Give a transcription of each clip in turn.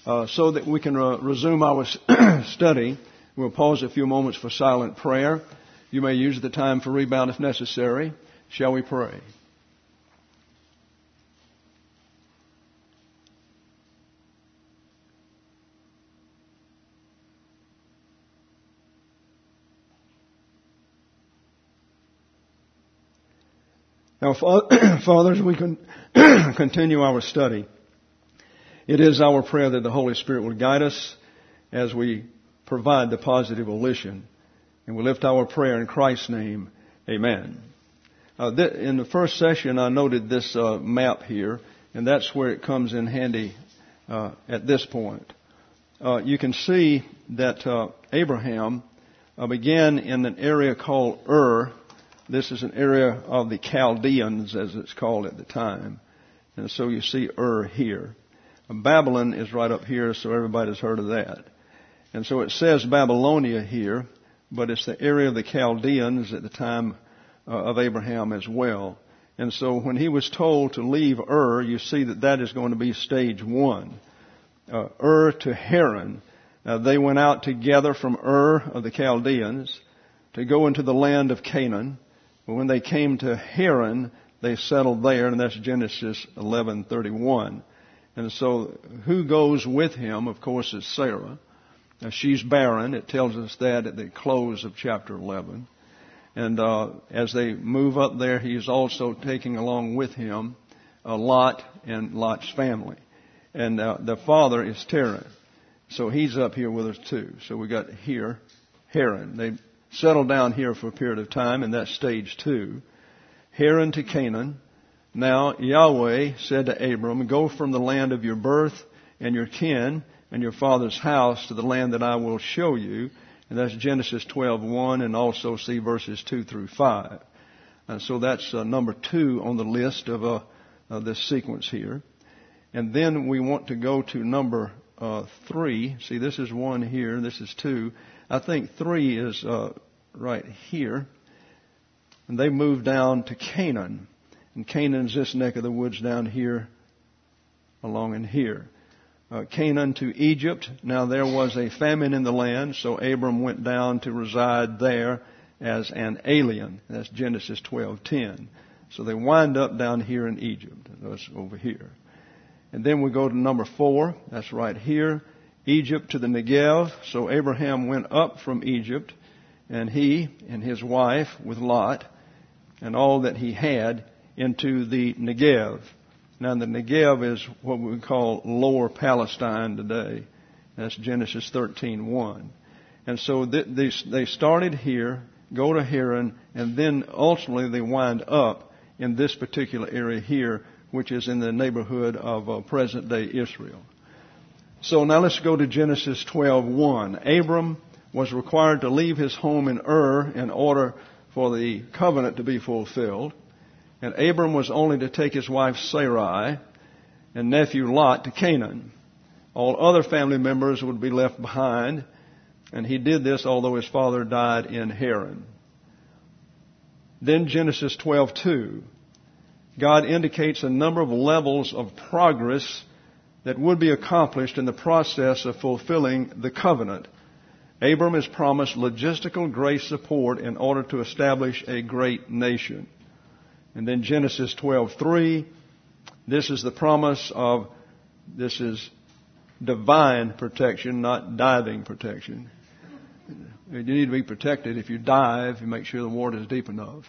So that we can resume our study, we'll pause a few moments for silent prayer. You may use the time for rebound if necessary. Shall we pray? Now, fathers, we can continue our study. It is our prayer that the Holy Spirit will guide us as we provide the positive volition. And we lift our prayer in Christ's name. Amen. In the first session, I noted this map here, and that's where it comes in handy at this point. You can see that Abraham began in an area called Ur. This is an area of the Chaldeans, as it's called at the time. And so you see Ur here. Babylon is right up here, so everybody's heard of that. And so it says Babylonia here, but it's the area of the Chaldeans at the time of Abraham as well. And so when he was told to leave Ur, you see that that is going to be stage one. Ur to Haran. They went out together from Ur of the Chaldeans to go into the land of Canaan. But when they came to Haran, they settled there, and that's Genesis 11:31. And so who goes with him, of course, is Sarah. Now, she's barren. It tells us that at the close of chapter 11. And as they move up there, he's also taking along with him Lot and Lot's family. And the father is Terah. So he's up here with us too. So we got here, Haran. They settled down here for a period of time, and that's stage two. Haran to Canaan. Now Yahweh said to Abram, go from the land of your birth and your kin and your father's house to the land that I will show you. And that's Genesis 12:1, and also see verses 2 through 5. And so that's number 2 on the list of this sequence here. And then we want to go to number 3. See, this is 1 here, this is 2. I think 3 is right here. And they moved down to Canaan. And Canaan's this neck of the woods down here, along in here. Canaan to Egypt. Now there was a famine in the land, so Abram went down to reside there as an alien. That's Genesis 12:10. So they wind up down here in Egypt. That's over here. And then we go to number 4. That's right here. Egypt to the Negev. So Abraham went up from Egypt, and he and his wife with Lot and all that he had into the Negev. Now the Negev is what we call Lower Palestine today. That's Genesis 13:1. And so they started here, go to Haran, and then ultimately they wind up in this particular area here, which is in the neighborhood of present-day Israel. So now let's go to Genesis 12:1. Abram was required to leave his home in Ur in order for the covenant to be fulfilled. And Abram was only to take his wife Sarai and nephew Lot to Canaan. All other family members would be left behind. And he did this although his father died in Haran. Then Genesis 12:2. God indicates a number of levels of progress that would be accomplished in the process of fulfilling the covenant. Abram is promised logistical grace support in order to establish a great nation. And then Genesis 12:3, this is the promise of, this is divine protection, not diving protection. You need to be protected. If you dive, you make sure the water is deep enough.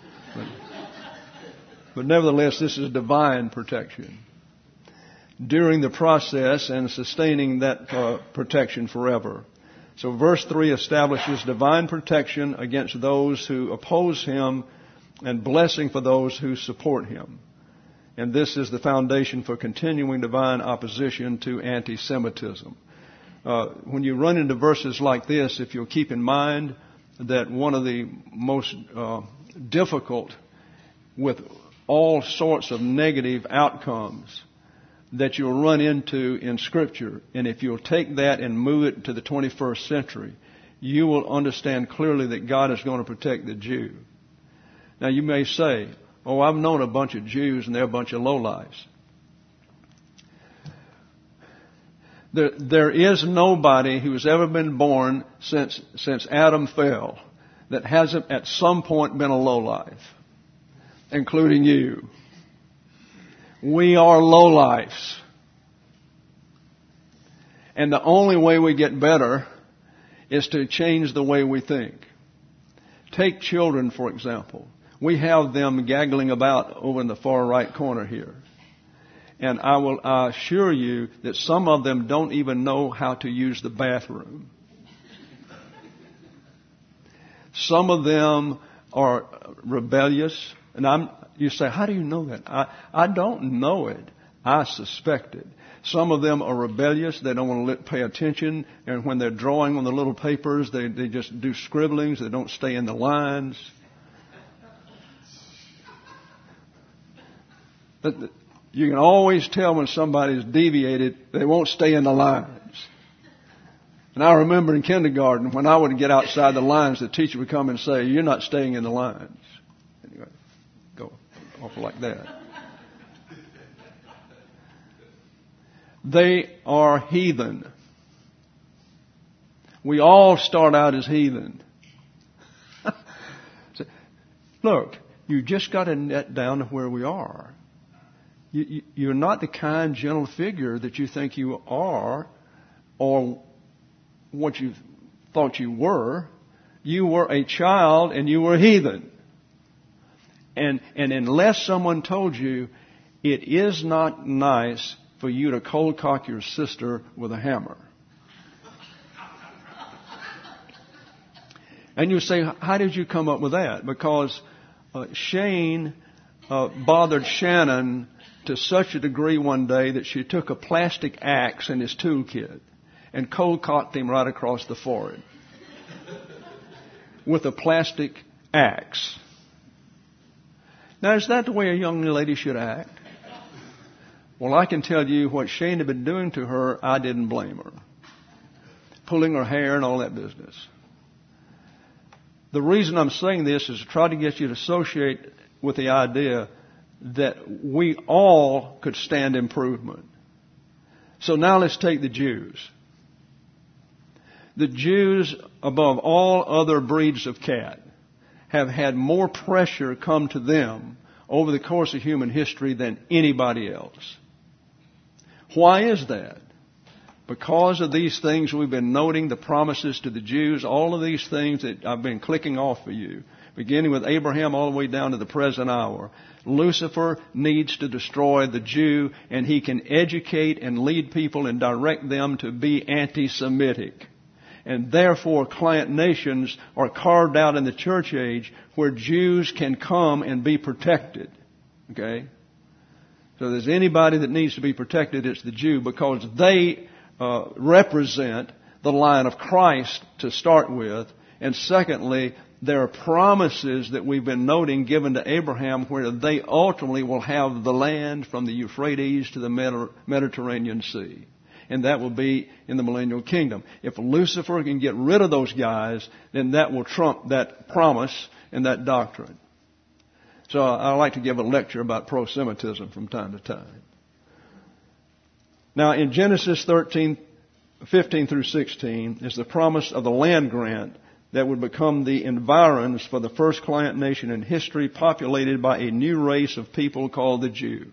But nevertheless, this is divine protection during the process and sustaining that protection forever. So verse 3 establishes divine protection against those who oppose him and blessing for those who support him. And this is the foundation for continuing divine opposition to anti-Semitism. When you run into verses like this, if you'll keep in mind that one of the most difficult with all sorts of negative outcomes that you'll run into in Scripture, and if you'll take that and move it to the 21st century, you will understand clearly that God is going to protect the Jew. Now you may say, oh, I've known a bunch of Jews and they're a bunch of lowlifes. There is nobody who's ever been born since Adam fell that hasn't at some point been a lowlife, including you. We are lowlifes. And the only way we get better is to change the way we think. Take children, for example. We have them gaggling about over in the far right corner here. And I assure you that some of them don't even know how to use the bathroom. Some of them are rebellious. And you say, how do you know that? I don't know it. I suspect it. Some of them are rebellious. They don't want to pay attention. And when they're drawing on the little papers, they just do scribblings. They don't stay in the lines. But you can always tell when somebody's deviated, they won't stay in the lines. And I remember in kindergarten, when I would get outside the lines, the teacher would come and say, you're not staying in the lines. Anyway, go off like that. They are heathen. We all start out as heathen. Look, you just got to net down to where we are. You're not the kind, gentle figure that you think you are or what you thought you were. You were a child and you were a heathen. And unless someone told you, it is not nice for you to cold cock your sister with a hammer. And you say, how did you come up with that? Because Shane bothered Shannon to such a degree one day that she took a plastic axe in his toolkit and cold cocked him right across the forehead with a plastic axe. Now, is that the way a young lady should act? Well, I can tell you what Shane had been doing to her, I didn't blame her. Pulling her hair and all that business. The reason I'm saying this is to try to get you to associate with the idea that we all could stand improvement. So now let's take the Jews. The Jews, above all other breeds of cat, have had more pressure come to them over the course of human history than anybody else. Why is that? Because of these things we've been noting, the promises to the Jews, all of these things that I've been clicking off for you, beginning with Abraham all the way down to the present hour. Lucifer needs to destroy the Jew, and he can educate and lead people and direct them to be anti-Semitic. And therefore, client nations are carved out in the church age where Jews can come and be protected. Okay? So if there's anybody that needs to be protected, it's the Jew, because they represent the line of Christ to start with. And secondly, there are promises that we've been noting given to Abraham where they ultimately will have the land from the Euphrates to the Mediterranean Sea. And that will be in the millennial kingdom. If Lucifer can get rid of those guys, then that will trump that promise and that doctrine. So I like to give a lecture about pro-Semitism from time to time. Now in Genesis 13, 15 through 16 is the promise of the land grant that would become the environs for the first client nation in history, populated by a new race of people called the Jew.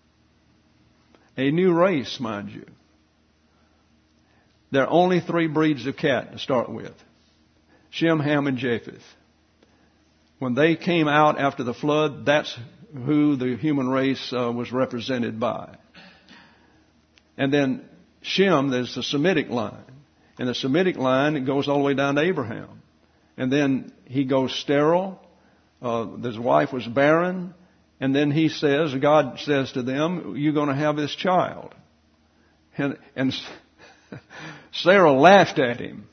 A new race, mind you. There are only 3 breeds of cat to start with. Shem, Ham, and Japheth. When they came out after the flood, that's who the human race was represented by. And then Shem, there's the Semitic line. And the Semitic line, it goes all the way down to Abraham. And then he goes sterile. His wife was barren. And then he says, God says to them, you're going to have this child. And Sarah laughed at him.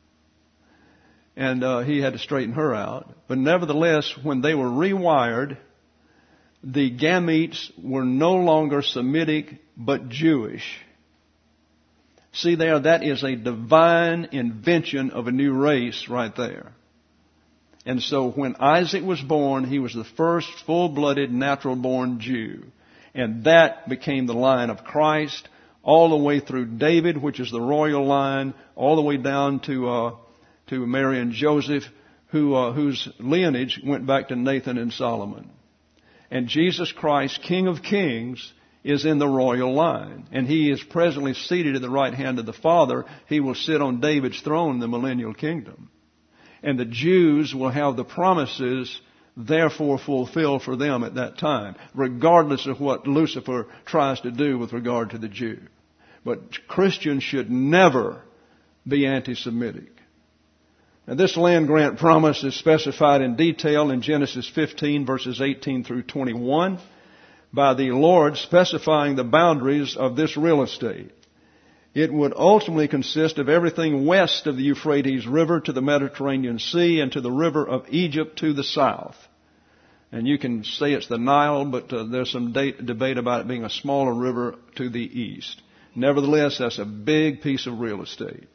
And he had to straighten her out. But nevertheless, when they were rewired, the gametes were no longer Semitic, but Jewish. See there, that is a divine invention of a new race right there. And so when Isaac was born, he was the first full-blooded, natural-born Jew. And that became the line of Christ. all the way through David, which is the royal line, all the way down to Mary and Joseph, whose lineage went back to Nathan and Solomon. And Jesus Christ, King of Kings, is in the royal line. And He is presently seated at the right hand of the Father. He will sit on David's throne in the millennial kingdom. And the Jews will have the promises therefore fulfilled for them at that time, regardless of what Lucifer tries to do with regard to the Jew. But Christians should never be anti-Semitic. Now, this land grant promise is specified in detail in Genesis 15, verses 18 through 21, by the Lord specifying the boundaries of this real estate. It would ultimately consist of everything west of the Euphrates River to the Mediterranean Sea and to the river of Egypt to the south. And you can say it's the Nile, but there's some debate about it being a smaller river to the east. Nevertheless, that's a big piece of real estate.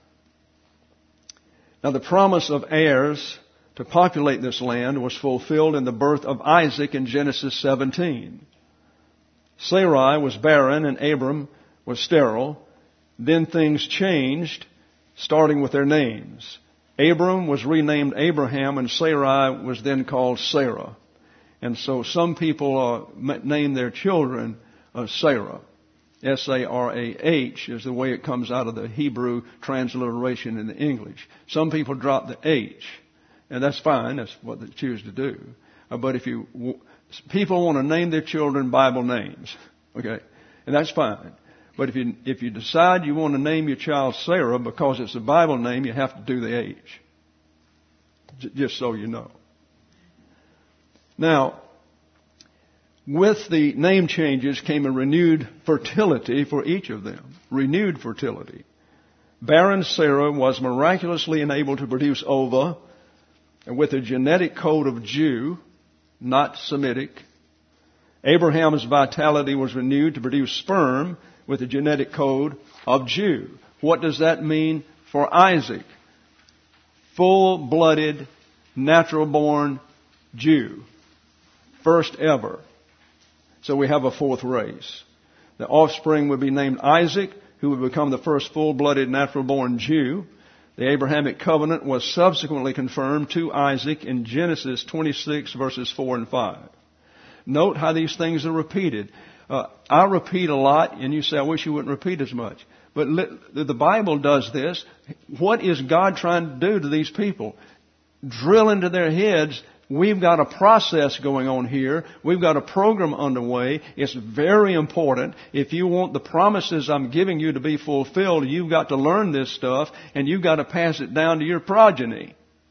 Now, the promise of heirs to populate this land was fulfilled in the birth of Isaac in Genesis 17. Sarai was barren and Abram was sterile. Then things changed, starting with their names. Abram was renamed Abraham, and Sarai was then called Sarah. And so some people name their children Sarah. S-A-R-A-H is the way it comes out of the Hebrew transliteration in the English. Some people drop the H, and that's fine. That's what they choose to do. But people want to name their children Bible names, okay, and that's fine. But if you decide you want to name your child Sarah because it's a Bible name, you have to do the H. Just so you know. Now, with the name changes came a renewed fertility for each of them. Renewed fertility. Barren Sarah was miraculously enabled to produce ova with a genetic code of Jew, not Semitic. Abraham's vitality was renewed to produce sperm with a genetic code of Jew. What does that mean for Isaac? Full-blooded, natural-born Jew. First ever. So we have a fourth race. The offspring would be named Isaac, who would become the first full-blooded, natural-born Jew. The Abrahamic covenant was subsequently confirmed to Isaac in Genesis 26, verses 4 and 5. Note how these things are repeated. I repeat a lot, and you say, I wish you wouldn't repeat as much. But the Bible does this. What is God trying to do to these people? Drill into their heads. We've got a process going on here. We've got a program underway. It's very important. If you want the promises I'm giving you to be fulfilled, you've got to learn this stuff, and you've got to pass it down to your progeny.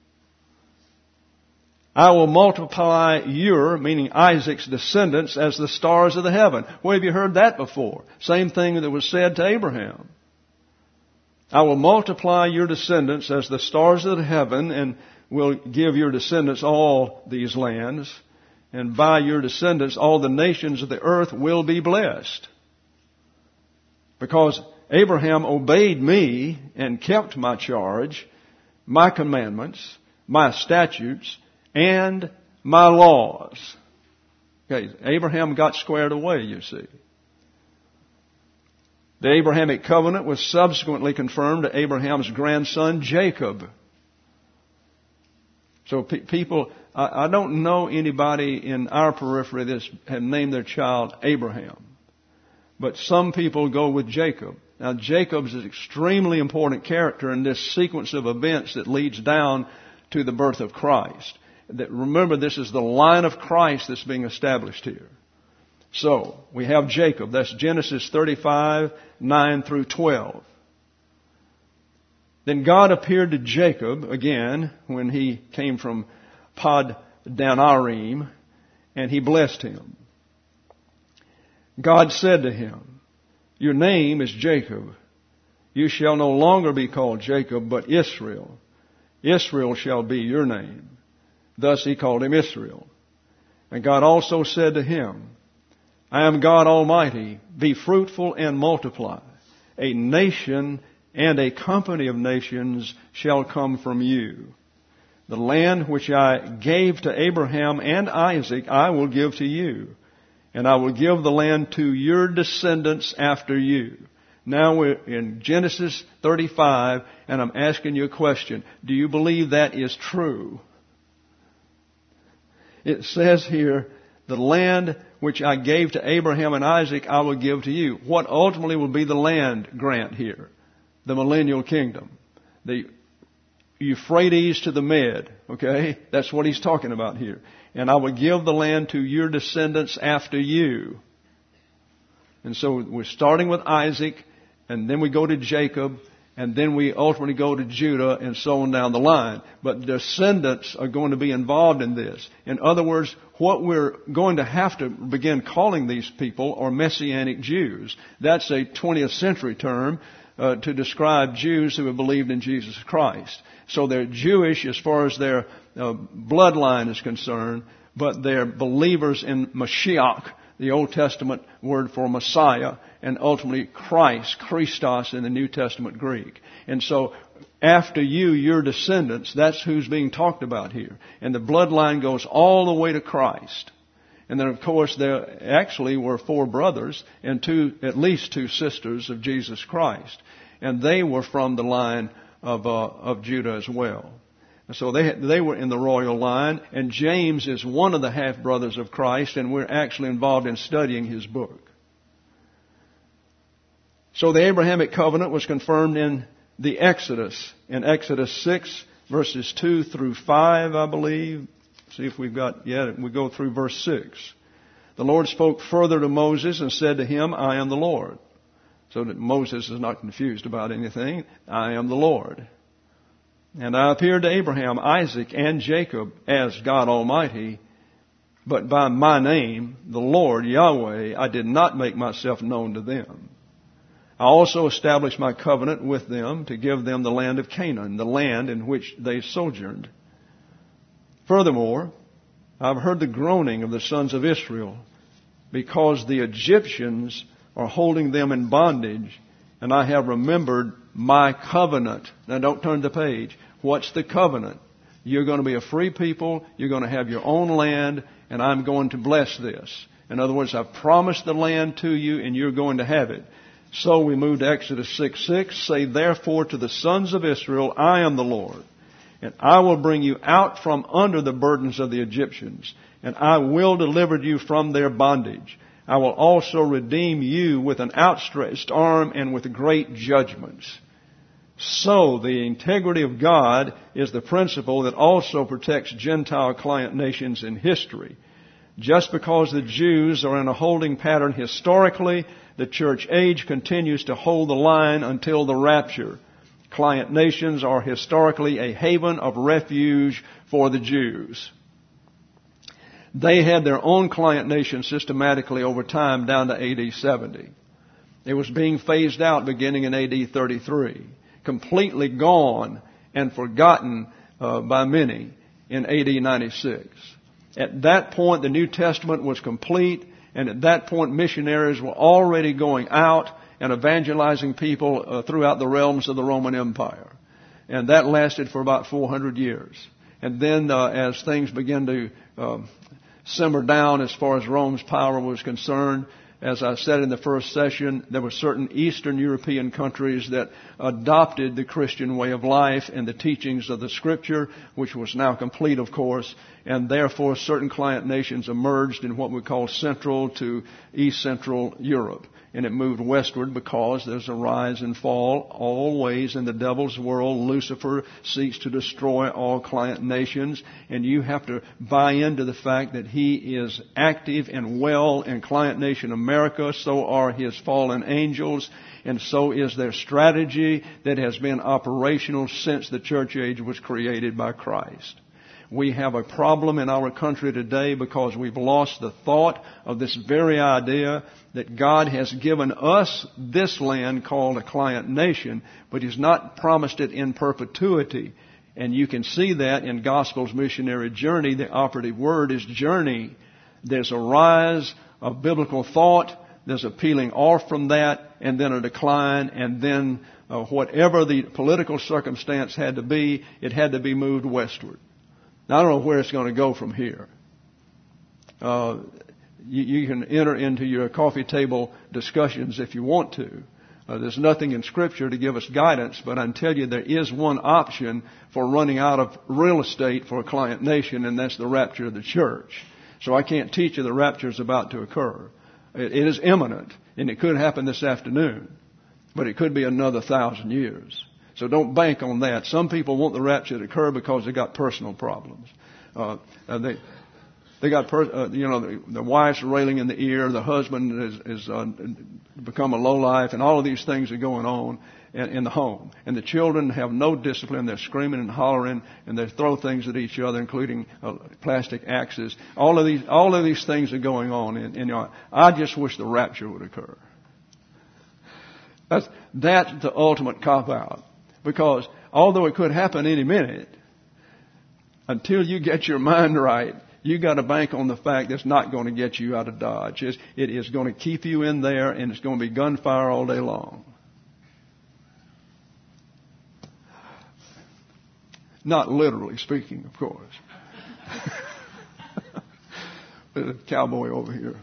I will multiply your, meaning Isaac's descendants, as the stars of the heaven. Where have you heard that before? Same thing that was said to Abraham. I will multiply your descendants as the stars of the heaven, and will give your descendants all these lands, and by your descendants all the nations of the earth will be blessed. Because Abraham obeyed me and kept my charge, my commandments, my statutes, and my laws. Okay, Abraham got squared away, you see. The Abrahamic covenant was subsequently confirmed to Abraham's grandson Jacob. So people, I don't know anybody in our periphery that have named their child Abraham. But some people go with Jacob. Now Jacob's an extremely important character in this sequence of events that leads down to the birth of Christ. Remember, this is the line of Christ that's being established here. So, we have Jacob. That's Genesis 35, 9 through 12. Then God appeared to Jacob again when he came from Paddan-aram, and he blessed him. God said to him, your name is Jacob. You shall no longer be called Jacob, but Israel. Israel shall be your name. Thus he called him Israel. And God also said to him, I am God Almighty. Be fruitful and multiply. A nation and a company of nations shall come from you. The land which I gave to Abraham and Isaac I will give to you, and I will give the land to your descendants after you. Now we're in Genesis 35, and I'm asking you a question. Do you believe that is true? It says here, the land which I gave to Abraham and Isaac, I will give to you. What ultimately will be the land grant here? The millennial kingdom. The Euphrates to the Med. Okay? That's what he's talking about here. And I will give the land to your descendants after you. And so we're starting with Isaac, and then we go to Jacob, and then we ultimately go to Judah, and so on down the line. But descendants are going to be involved in this. In other words, what we're going to have to begin calling these people are Messianic Jews. That's a 20th century term to describe Jews who have believed in Jesus Christ. So they're Jewish as far as their bloodline is concerned, but they're believers in Mashiach, the Old Testament word for Messiah, and ultimately Christ, Christos in the New Testament Greek. And so after you, your descendants, that's who's being talked about here. And the bloodline goes all the way to Christ. And then of course there actually were 4 brothers and at least 2 sisters of Jesus Christ. And they were from the line of Judah as well. So they were in the royal line, and James is one of the half-brothers of Christ, and we're actually involved in studying his book. So the Abrahamic covenant was confirmed in the Exodus, in Exodus 6, verses 2 through 5, I believe. See if we've got, we go through verse 6. The Lord spoke further to Moses and said to him, I am the Lord. So that Moses is not confused about anything. I am the Lord. And I appeared to Abraham, Isaac, and Jacob as God Almighty, but by my name, the Lord Yahweh, I did not make myself known to them. I also established my covenant with them to give them the land of Canaan, the land in which they sojourned. Furthermore, I've heard the groaning of the sons of Israel, because the Egyptians are holding them in bondage, and I have remembered my covenant. Now don't turn the page. What's the covenant? You're going to be a free people. You're going to have your own land, and I'm going to bless this. In other words, I've promised the land to you, and you're going to have it. So we move to Exodus 6:6. Say therefore to the sons of Israel, I am the Lord, and I will bring you out from under the burdens of the Egyptians, and I will deliver you from their bondage. I will also redeem you with an outstretched arm and with great judgments. So the integrity of God is the principle that also protects Gentile client nations in history. Just because the Jews are in a holding pattern historically, the church age continues to hold the line until the rapture. Client nations are historically a haven of refuge for the Jews. They had their own client nation systematically over time down to AD 70. It was being phased out beginning in AD 33. Completely gone and forgotten by many in AD 96. At that point, the New Testament was complete, and at that point, missionaries were already going out and evangelizing people throughout the realms of the Roman Empire. And that lasted for about 400 years. And then as things began to simmer down as far as Rome's power was concerned, as I said in the first session, there were certain Eastern European countries that adopted the Christian way of life and the teachings of the Scripture, which was now complete, of course, and therefore certain client nations emerged in what we call Central to East Central Europe. And it moved westward because there's a rise and fall always in the devil's world. Lucifer seeks to destroy all client nations, and you have to buy into the fact that he is active and well in client nation America. So are his fallen angels, and so is their strategy that has been operational since the church age was created by Christ. We have a problem in our country today because we've lost the thought of this very idea that God has given us this land called a client nation, but He's not promised it in perpetuity. And you can see that in Gospel's missionary journey. The operative word is journey. There's a rise of biblical thought. There's a peeling off from that, and then a decline, and then whatever the political circumstance had to be, it had to be moved westward. Now, I don't know where it's going to go from here. you can enter into your coffee table discussions if you want to. There's nothing in Scripture to give us guidance, but I can tell you there is one option for running out of real estate for a client nation, and that's the rapture of the church. So I can't teach you the rapture is about to occur. It is imminent, and it could happen this afternoon, but it could be another 1,000 years. So don't bank on that. Some people want the rapture to occur because they got personal problems. They got, the wife's railing in the ear, the husband is become a lowlife, and all of these things are going on in the home. And the children have no discipline. They're screaming and hollering, and they throw things at each other, including plastic axes. All of these things are going on in your. I just wish the rapture would occur. That's the ultimate cop-out. Because although it could happen any minute, until you get your mind right, you got to bank on the fact that it's not going to get you out of Dodge. It is going to keep you in there, and it's going to be gunfire all day long. Not literally speaking, of course. There's a cowboy over here.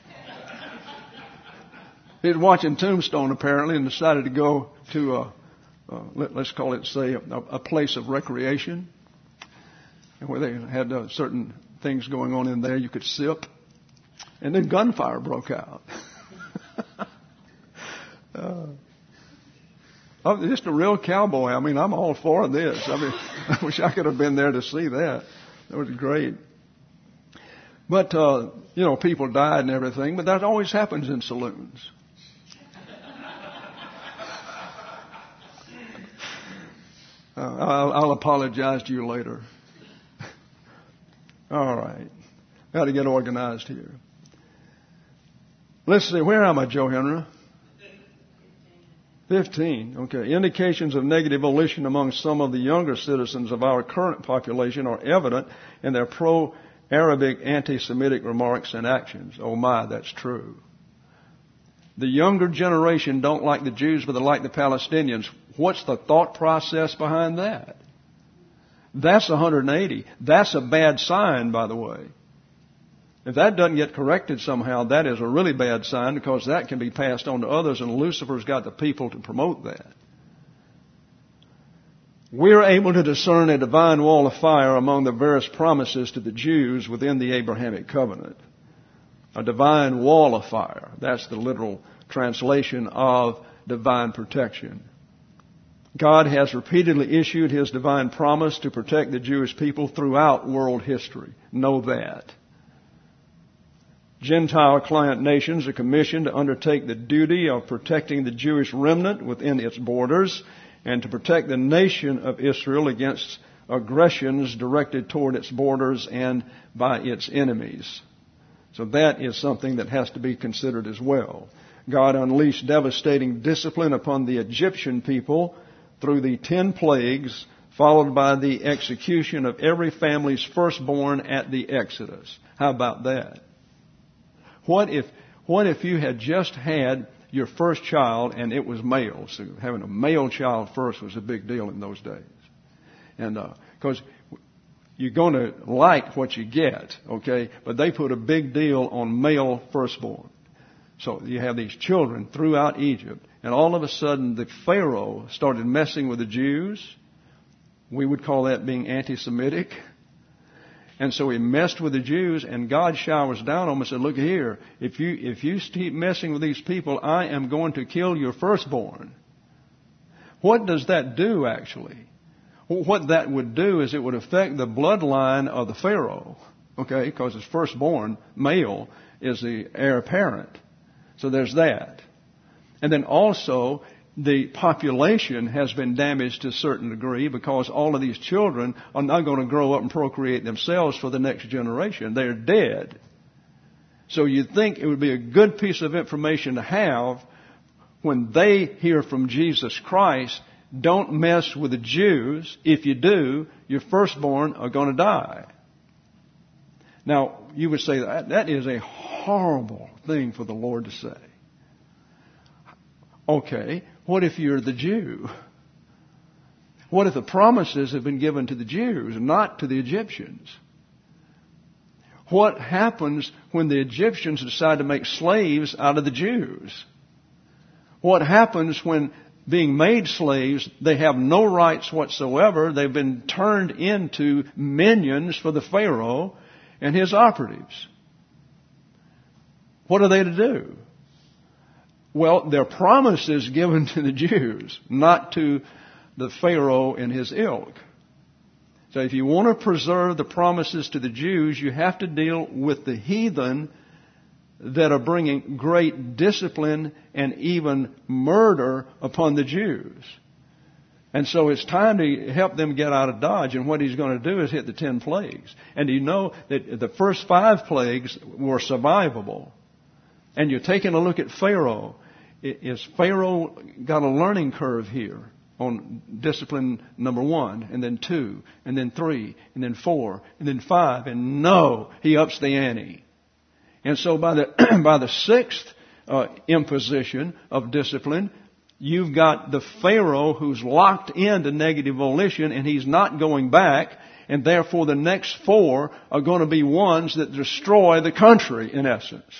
He was watching Tombstone apparently and decided to go to let's call it, say, a place of recreation, where they had certain things going on in there you could sip, and then gunfire broke out. Just a real cowboy. I mean, I'm all for this. I mean, I wish I could have been there to see that. That was great. But, people died and everything, but that always happens in saloons. I'll apologize to you later. All right. Got to get organized here. Let's see. Where am I, Joe Henry? 15. Okay. Indications of negative volition among some of the younger citizens of our current population are evident in their pro-Arabic anti-Semitic remarks and actions. Oh my, that's true. The younger generation don't like the Jews, but they like the Palestinians. What's the thought process behind that? That's 180. That's a bad sign, by the way. If that doesn't get corrected somehow, that is a really bad sign, because that can be passed on to others, and Lucifer's got the people to promote that. We're able to discern a divine wall of fire among the various promises to the Jews within the Abrahamic covenant. A divine wall of fire. That's the literal translation of divine protection. God has repeatedly issued His divine promise to protect the Jewish people throughout world history. Know that. Gentile client nations are commissioned to undertake the duty of protecting the Jewish remnant within its borders and to protect the nation of Israel against aggressions directed toward its borders and by its enemies. So that is something that has to be considered as well. God unleashed devastating discipline upon the Egyptian people through the 10 plagues, followed by the execution of every family's firstborn at the Exodus. How about that? What if you had just had your first child and it was male? So having a male child first was a big deal in those days. And because you're going to like what you get, okay? But they put a big deal on male firstborn. So you have these children throughout Egypt, and all of a sudden the Pharaoh started messing with the Jews. We would call that being anti-Semitic. And so he messed with the Jews, and God showers down on them and said, look here, if you keep messing with these people, I am going to kill your firstborn. What does that do, actually? What that would do is it would affect the bloodline of the Pharaoh, okay, because his firstborn, male, is the heir apparent. So there's that. And then also, the population has been damaged to a certain degree because all of these children are not going to grow up and procreate themselves for the next generation. They're dead. So you'd think it would be a good piece of information to have when they hear from Jesus Christ. Don't mess with the Jews. If you do, your firstborn are going to die. Now, you would say that is a horrible thing for the Lord to say. Okay, what if you're the Jew? What if the promises have been given to the Jews and not to the Egyptians? What happens when the Egyptians decide to make slaves out of the Jews? What happens when, being made slaves, they have no rights whatsoever? They've been turned into minions for the Pharaoh and his operatives. What are they to do? Well, their promise is given to the Jews, not to the Pharaoh and his ilk. So if you want to preserve the promises to the Jews, you have to deal with the heathen that are bringing great discipline and even murder upon the Jews. And so it's time to help them get out of Dodge. And what he's going to do is hit the 10 plagues. And you know that the first 5 plagues were survivable. And you're taking a look at Pharaoh. Is Pharaoh got a learning curve here on discipline number 1, and then 2, and then 3, and then 4, and then 5, and no, he ups the ante. And so by the 6th imposition of discipline, you've got the Pharaoh who's locked into negative volition, and he's not going back, and therefore the next 4 are going to be ones that destroy the country, in essence.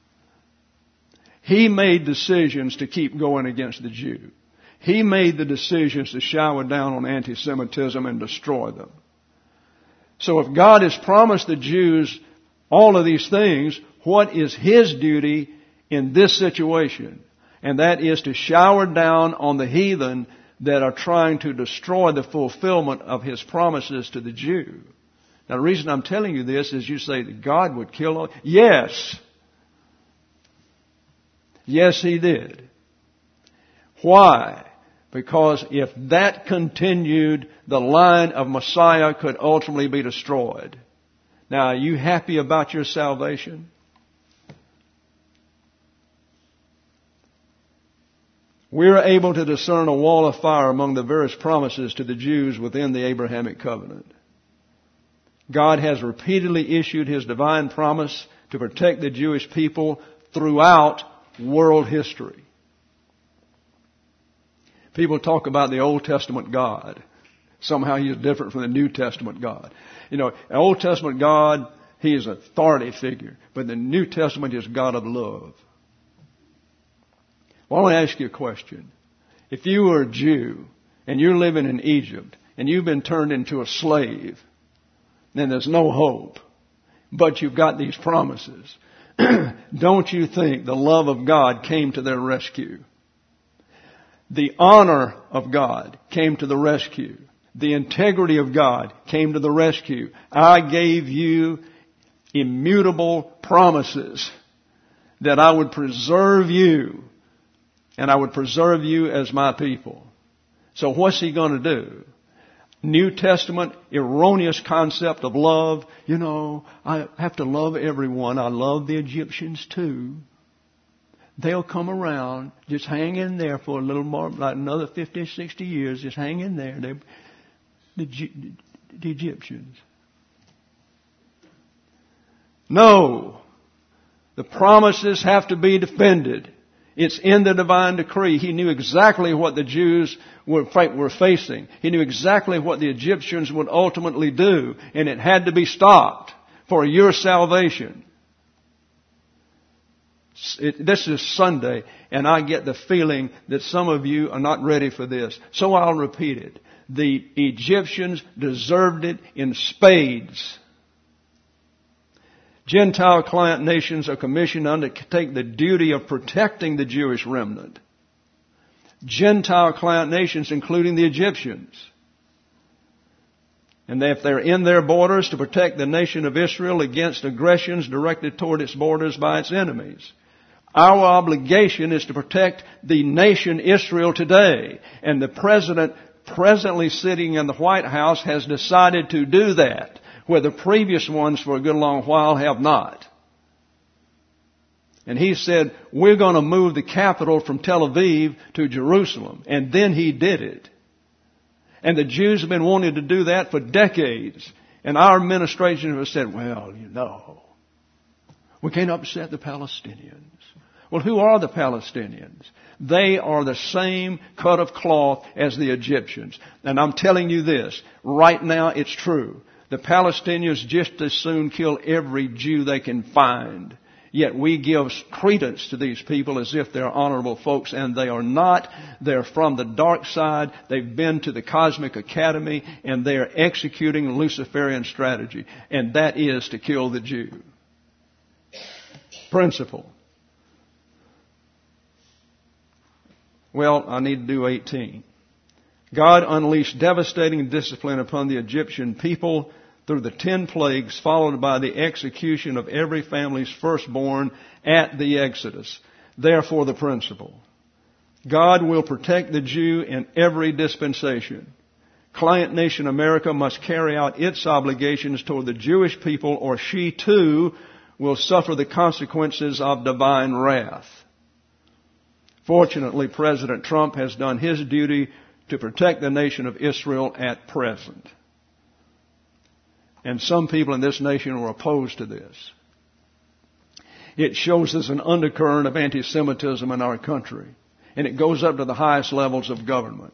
He made decisions to keep going against the Jew. He made the decisions to shower down on anti-Semitism and destroy them. So if God has promised the Jews all of these things, what is His duty in this situation? And that is to shower down on the heathen that are trying to destroy the fulfillment of His promises to the Jew. Now the reason I'm telling you this is you say that God would kill all. Yes. Yes, He did. Why? Because if that continued, the line of Messiah could ultimately be destroyed. Now, are you happy about your salvation? We're able to discern a wall of fire among the various promises to the Jews within the Abrahamic covenant. God has repeatedly issued His divine promise to protect the Jewish people throughout world history. People talk about the Old Testament God. Somehow He is different from the New Testament God. You know, the Old Testament God, He is an authority figure. But the New Testament is God of love. Well, I want to ask you a question. If you were a Jew and you're living in Egypt and you've been turned into a slave, then there's no hope. But you've got these promises. Don't you think the love of God came to their rescue? The honor of God came to the rescue. The integrity of God came to the rescue. I gave you immutable promises that I would preserve you and I would preserve you as my people. So what's He going to do? New Testament, erroneous concept of love. You know, I have to love everyone. I love the Egyptians too. They'll come around. Just hang in there for a little more, like another 50, 60 years. Just hang in there. The Egyptians. No. The promises have to be defended. It's in the divine decree. He knew exactly what the Jews were facing. He knew exactly what the Egyptians would ultimately do. And it had to be stopped for your salvation. This is Sunday, and I get the feeling that some of you are not ready for this. So I'll repeat it. The Egyptians deserved it in spades. Gentile client nations are commissioned to undertake the duty of protecting the Jewish remnant. Gentile client nations, including the Egyptians. And if they're in their borders, to protect the nation of Israel against aggressions directed toward its borders by its enemies. Our obligation is to protect the nation Israel today. And the president presently sitting in the White House has decided to do that, where the previous ones for a good long while have not. And he said, we're going to move the capital from Tel Aviv to Jerusalem. And then he did it. And the Jews have been wanting to do that for decades. And our administration has said, well, you know, we can't upset the Palestinians. Well, who are the Palestinians? They are the same cut of cloth as the Egyptians. And I'm telling you this, right now it's true. The Palestinians just as soon kill every Jew they can find. Yet we give credence to these people as if they're honorable folks, and they are not. They're from the dark side. They've been to the Cosmic Academy, and they are executing Luciferian strategy, and that is to kill the Jew. Principle. Well, I need to do 18. God unleashed devastating discipline upon the Egyptian people through the 10 plagues, followed by the execution of every family's firstborn at the Exodus. Therefore, the principle. God will protect the Jew in every dispensation. Client nation America must carry out its obligations toward the Jewish people, or she too will suffer the consequences of divine wrath. Fortunately, President Trump has done his duty to protect the nation of Israel at present. And some people in this nation are opposed to this. It shows us an undercurrent of anti-Semitism in our country. And it goes up to the highest levels of government.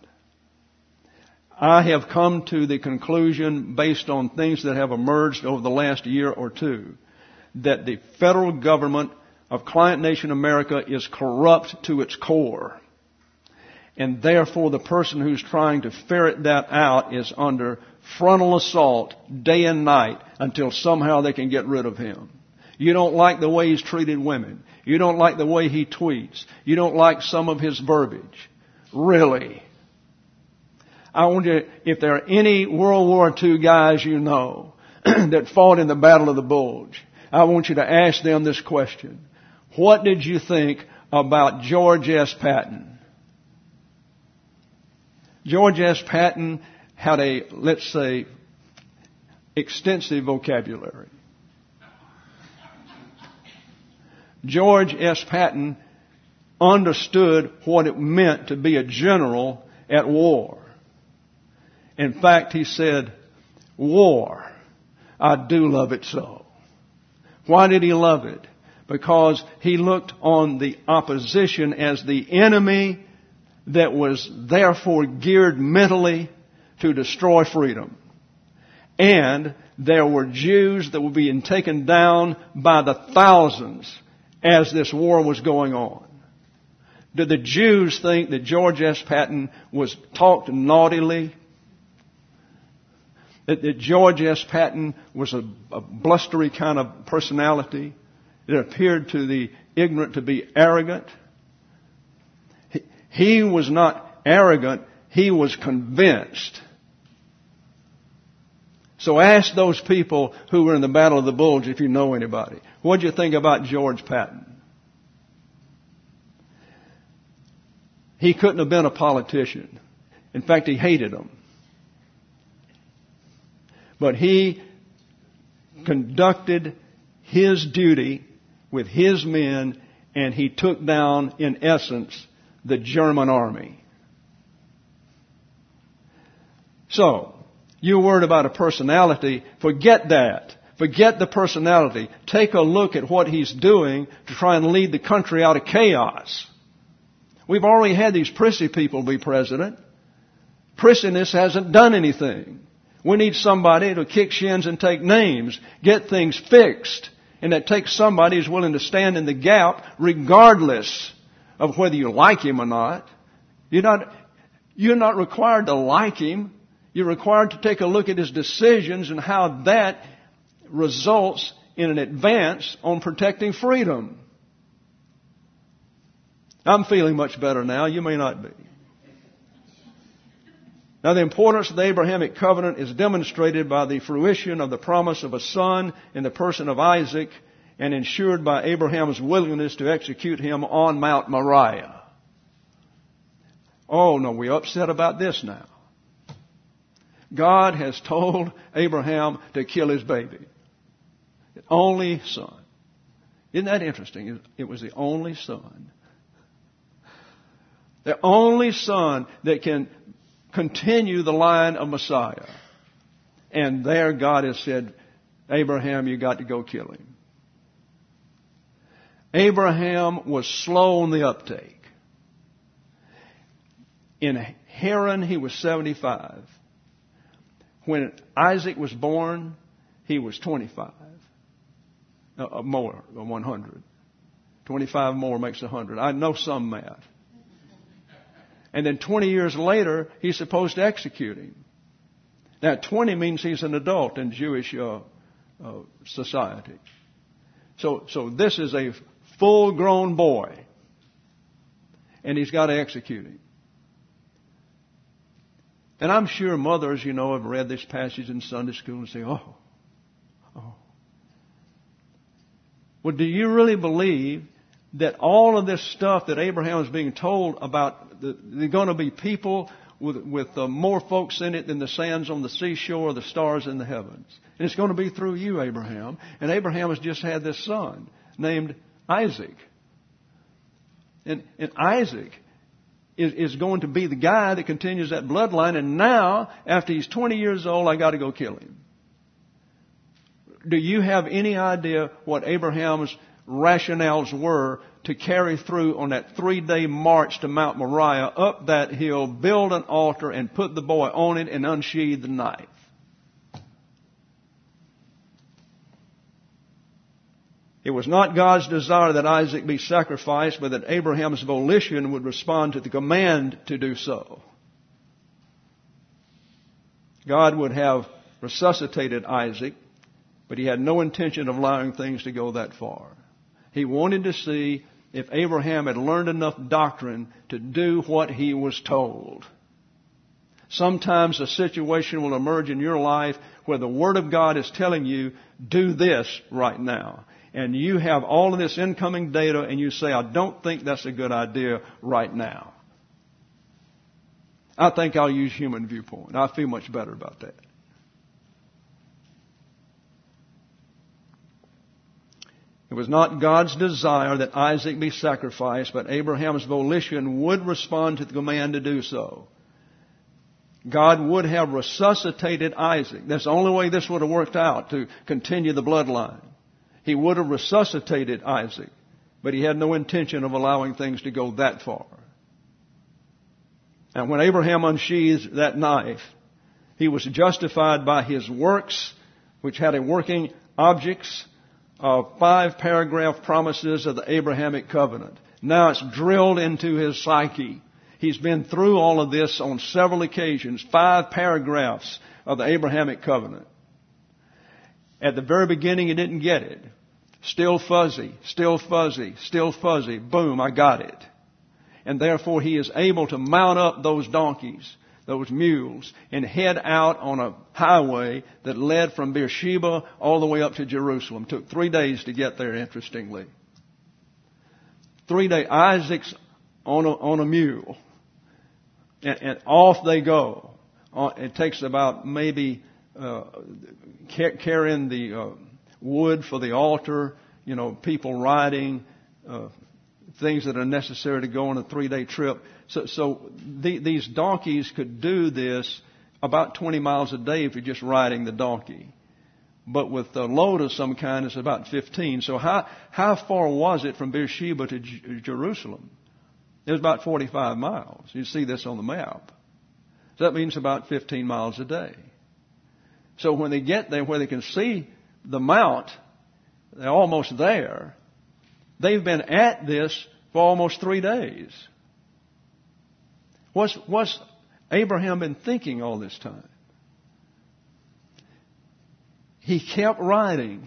I have come to the conclusion, based on things that have emerged over the last year or two, that the federal government of client nation America is corrupt to its core. And therefore the person who's trying to ferret that out is under frontal assault day and night until somehow they can get rid of him. You don't like the way he's treated women. You don't like the way he tweets. You don't like some of his verbiage. Really. I wonder if there are any World War II guys you know that fought in the Battle of the Bulge. I want you to ask them this question. What did you think about George S. Patton? George S. Patton had a, let's say, extensive vocabulary. George S. Patton understood what it meant to be a general at war. In fact, he said, war, I do love it so. Why did he love it? Because he looked on the opposition as the enemy that was therefore geared mentally to destroy freedom. And there were Jews that were being taken down by the thousands as this war was going on. Did the Jews think that George S. Patton was talked naughtily? That George S. Patton was a blustery kind of personality? It appeared to the ignorant to be arrogant? He was not arrogant. He was convinced. So ask those people who were in the Battle of the Bulge if you know anybody. What did you think about George Patton? He couldn't have been a politician. In fact, he hated them. But he conducted his duty with his men, and he took down, in essence, the German army. So, you're worried about a personality. Forget that. Forget the personality. Take a look at what he's doing to try and lead the country out of chaos. We've already had these prissy people be president. Prissiness hasn't done anything. We need somebody to kick shins and take names, get things fixed. And that takes somebody who's willing to stand in the gap regardless of whether you like him or not. You're not required to like him. You're required to take a look at his decisions and how that results in an advance on protecting freedom. I'm feeling much better now. You may not be. Now, the importance of the Abrahamic covenant is demonstrated by the fruition of the promise of a son in the person of Isaac, and ensured by Abraham's willingness to execute him on Mount Moriah. Oh, no, we're upset about this now. God has told Abraham to kill his baby. The only son. Isn't that interesting? It was the only son. The only son that can continue the line of Messiah. And there God has said, Abraham, you got to go kill him. Abraham was slow on the uptake. In Haran, he was 75. When Isaac was born, he was 25. More than 100. 25 more makes 100. I know some math. And then 20 years later, he's supposed to execute him. Now, 20 means he's an adult in Jewish society. So this is a full-grown boy. And he's got to execute him. And I'm sure mothers, have read this passage in Sunday school and say, oh. Well, do you really believe that all of this stuff that Abraham is being told about, there are going to be people with more folks in it than the sands on the seashore or the stars in the heavens? And it's going to be through you, Abraham. And Abraham has just had this son named Isaac. And Isaac is going to be the guy that continues that bloodline. And now, after he's 20 years old, I got to go kill him. Do you have any idea what Abraham's rationales were to carry through on that 3-day march to Mount Moriah, up that hill, build an altar, and put the boy on it and unsheathe the knife? It was not God's desire that Isaac be sacrificed, but that Abraham's volition would respond to the command to do so. God would have resuscitated Isaac, but he had no intention of allowing things to go that far. He wanted to see if Abraham had learned enough doctrine to do what he was told. Sometimes a situation will emerge in your life where the Word of God is telling you, do this right now. And you have all of this incoming data and you say, I don't think that's a good idea right now. I think I'll use human viewpoint. I feel much better about that. It was not God's desire that Isaac be sacrificed, but Abraham's volition would respond to the command to do so. God would have resuscitated Isaac. That's the only way this would have worked out to continue the bloodline. He would have resuscitated Isaac, but he had no intention of allowing things to go that far. And when Abraham unsheathed that knife, he was justified by his works, which had a working objects of 5-paragraph promises of the Abrahamic covenant. Now it's drilled into his psyche. He's been through all of this on several occasions, 5 paragraphs of the Abrahamic covenant. At the very beginning, he didn't get it. Still fuzzy, still fuzzy, still fuzzy. Boom, I got it. And therefore, he is able to mount up those donkeys, those mules, and head out on a highway that led from Beersheba all the way up to Jerusalem. It took 3 days to get there, interestingly. 3 days. Isaac's on a mule. And off they go. It takes about maybe carrying the wood for the altar, people riding, things that are necessary to go on a 3-day trip. So these donkeys could do this about 20 miles a day if you're just riding the donkey. But with a load of some kind, it's about 15. So how far was it from Beersheba to Jerusalem? It was about 45 miles. You see this on the map. So that means about 15 miles a day. So when they get there where they can see the mount, they're almost there. They've been at this for almost 3 days. What's Abraham been thinking all this time? He kept riding.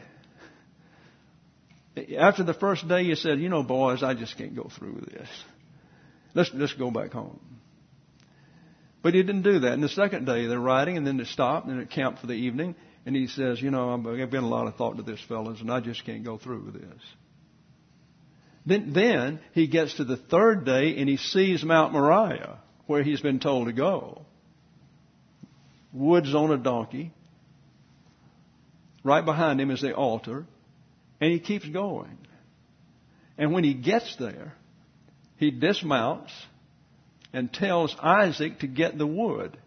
After the first day, he said, boys, I just can't go through with this. Let's go back home. But he didn't do that. And the second day, they're riding, and then they stopped, and they camped for the evening. And he says, I've been a lot of thought to this, fellas, and I just can't go through with this. Then he gets to the third day, and he sees Mount Moriah, where he's been told to go. Woods on a donkey. Right behind him is the altar. And he keeps going. And when he gets there, he dismounts and tells Isaac to get the wood.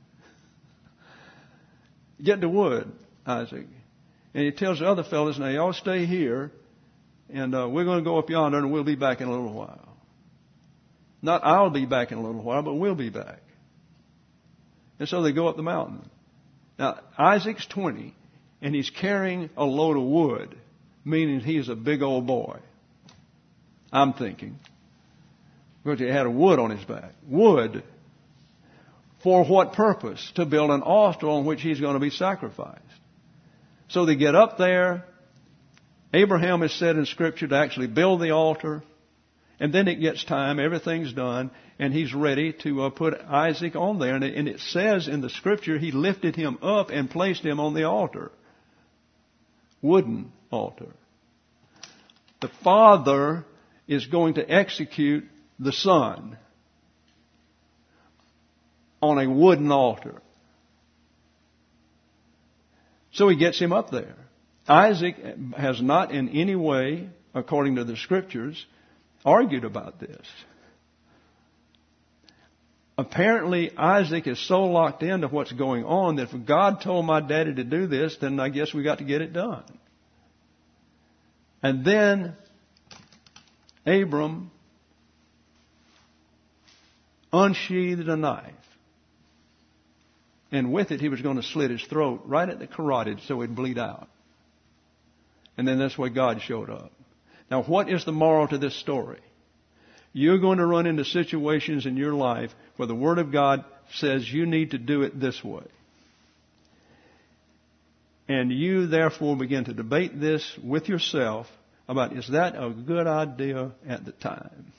Get the wood, Isaac. And he tells the other fellows, now y'all stay here, and we're going to go up yonder, and we'll be back in a little while. Not I'll be back in a little while, but we'll be back. And so they go up the mountain. Now, Isaac's 20, and he's carrying a load of wood, meaning he's a big old boy. I'm thinking. Because he had a wood on his back. Wood. For what purpose? To build an altar on which he's going to be sacrificed. So they get up there. Abraham is said in Scripture to actually build the altar. And then it gets time, everything's done, and he's ready to put Isaac on there. And it says in the Scripture, he lifted him up and placed him on the altar. Wooden altar. The father is going to execute the son on a wooden altar. So he gets him up there. Isaac has not in any way, according to the Scriptures, argued about this. Apparently, Isaac is so locked into what's going on that if God told my daddy to do this, then I guess we got to get it done. And then Abram unsheathed a knife. And with it, he was going to slit his throat right at the carotid so he'd bleed out. And then that's where God showed up. Now, what is the moral to this story? You're going to run into situations in your life where the Word of God says you need to do it this way. And you, therefore, begin to debate this with yourself about, is that a good idea at the time?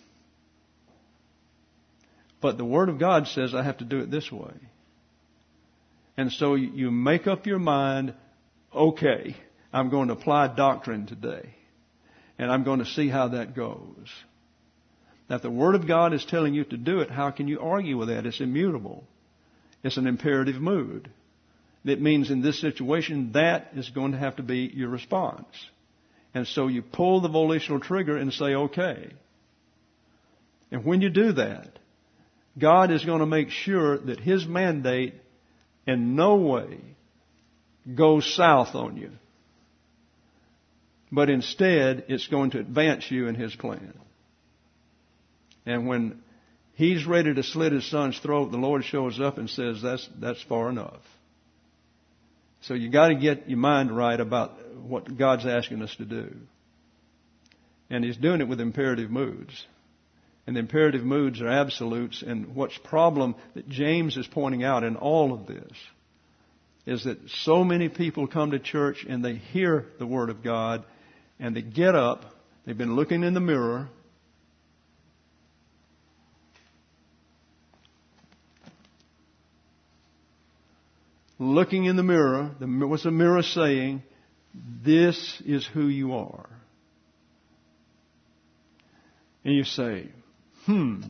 But the Word of God says I have to do it this way. And so you make up your mind, okay, I'm going to apply doctrine today. And I'm going to see how that goes. Now, if the Word of God is telling you to do it, how can you argue with that? It's immutable. It's an imperative mood. It means in this situation, that is going to have to be your response. And so you pull the volitional trigger and say, okay. And when you do that, God is going to make sure that His mandate in no way goes south on you. But instead, it's going to advance you in His plan. And when He's ready to slit His son's throat, the Lord shows up and says, that's far enough. So you got to get your mind right about what God's asking us to do. And He's doing it with imperative moods. And the imperative moods are absolutes. And what's problem that James is pointing out in all of this is that so many people come to church and they hear the Word of God and they get up. They've been looking in the mirror. Looking in the mirror. What's the mirror saying? This is who you are. And you say, And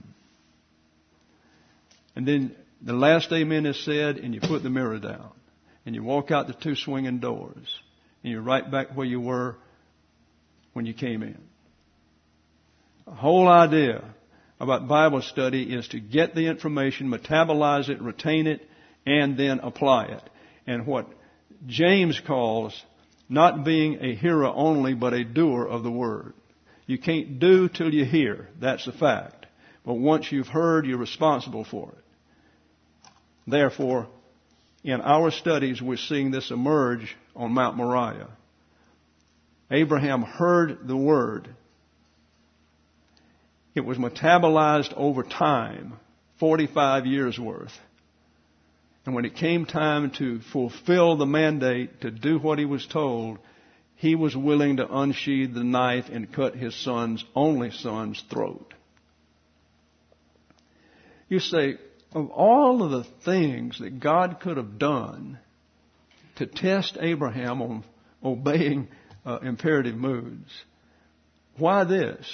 then the last amen is said and you put the mirror down. And you walk out the two swinging doors. And you're right back where you were when you came in. The whole idea about Bible study is to get the information, metabolize it, retain it, and then apply it. And what James calls not being a hearer only, but a doer of the Word. You can't do till you hear. That's a fact. But once you've heard, you're responsible for it. Therefore, in our studies, we're seeing this emerge on Mount Moriah. Abraham heard the Word. It was metabolized over time, 45 years worth. And when it came time to fulfill the mandate to do what he was told, he was willing to unsheathe the knife and cut his only son's throat. You say, of all of the things that God could have done to test Abraham on obeying imperative moods, why this?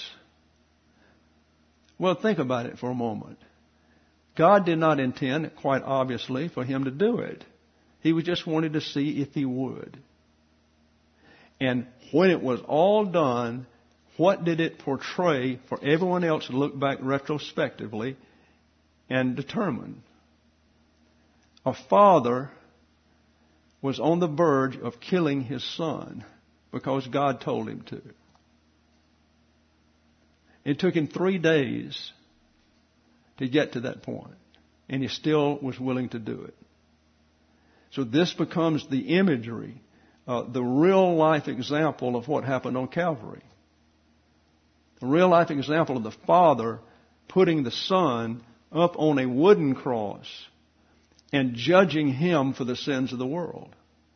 Well, think about it for a moment. God did not intend, quite obviously, for him to do it. He just wanted to see if he would. And when it was all done, what did it portray for everyone else to look back retrospectively and determine? A father was on the verge of killing his son because God told him to. It took him 3 days to get to that point, and he still was willing to do it. So this becomes the imagery, the real life example of what happened on Calvary. A real life example of the Father putting the Son up on a wooden cross and judging Him for the sins of the world.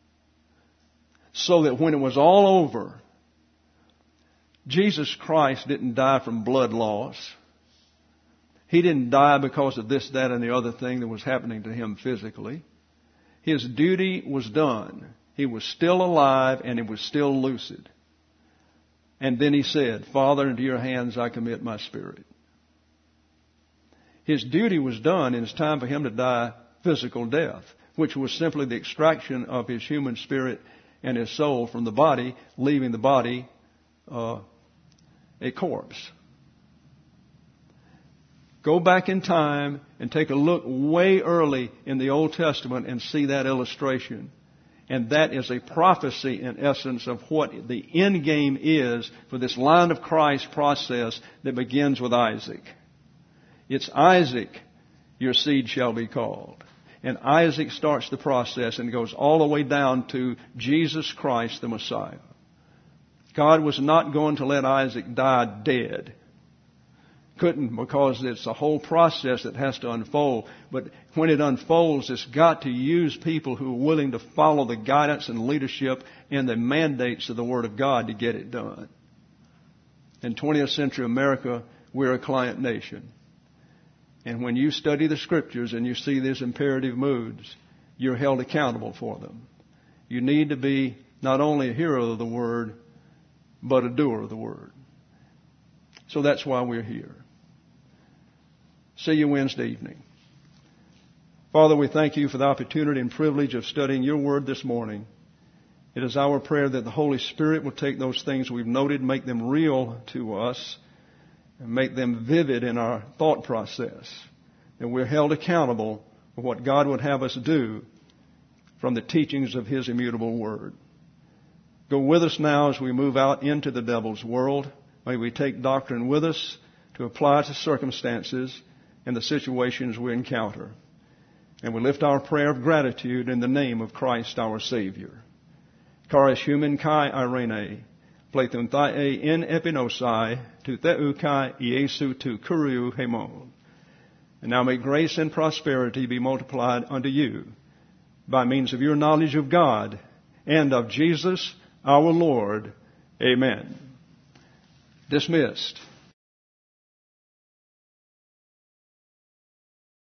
So that when it was all over, Jesus Christ didn't die from blood loss. He didn't die because of this, that, and the other thing that was happening to Him physically. His duty was done. He was still alive and He was still lucid. And then He said, Father, into your hands I commit my spirit. His duty was done, and it's time for Him to die physical death, which was simply the extraction of His human spirit and His soul from the body, leaving the body a corpse. Go back in time and take a look way early in the Old Testament and see that illustration. And that is a prophecy, in essence, of what the end game is for this line of Christ process that begins with Isaac. It's Isaac, your seed shall be called. And Isaac starts the process and goes all the way down to Jesus Christ, the Messiah. God was not going to let Isaac die dead. Couldn't, because it's a whole process that has to unfold. But when it unfolds, it's got to use people who are willing to follow the guidance and leadership and the mandates of the Word of God to get it done. In 20th century America, we're a client nation. And when you study the Scriptures and you see these imperative moods, you're held accountable for them. You need to be not only a hearer of the Word, but a doer of the Word. So that's why we're here. See you Wednesday evening. Father, we thank You for the opportunity and privilege of studying Your Word this morning. It is our prayer that the Holy Spirit will take those things we've noted, make them real to us, and make them vivid in our thought process. And we're held accountable for what God would have us do from the teachings of His immutable Word. Go with us now as we move out into the devil's world. May we take doctrine with us to apply to circumstances and the situations we encounter. And we lift our prayer of gratitude in the name of Christ our Savior. Charis human kai irene, plethun thae in epinosai, tu theu kai Iesu tu kuriu hemon. And now may grace and prosperity be multiplied unto you by means of your knowledge of God and of Jesus our Lord. Amen. Dismissed.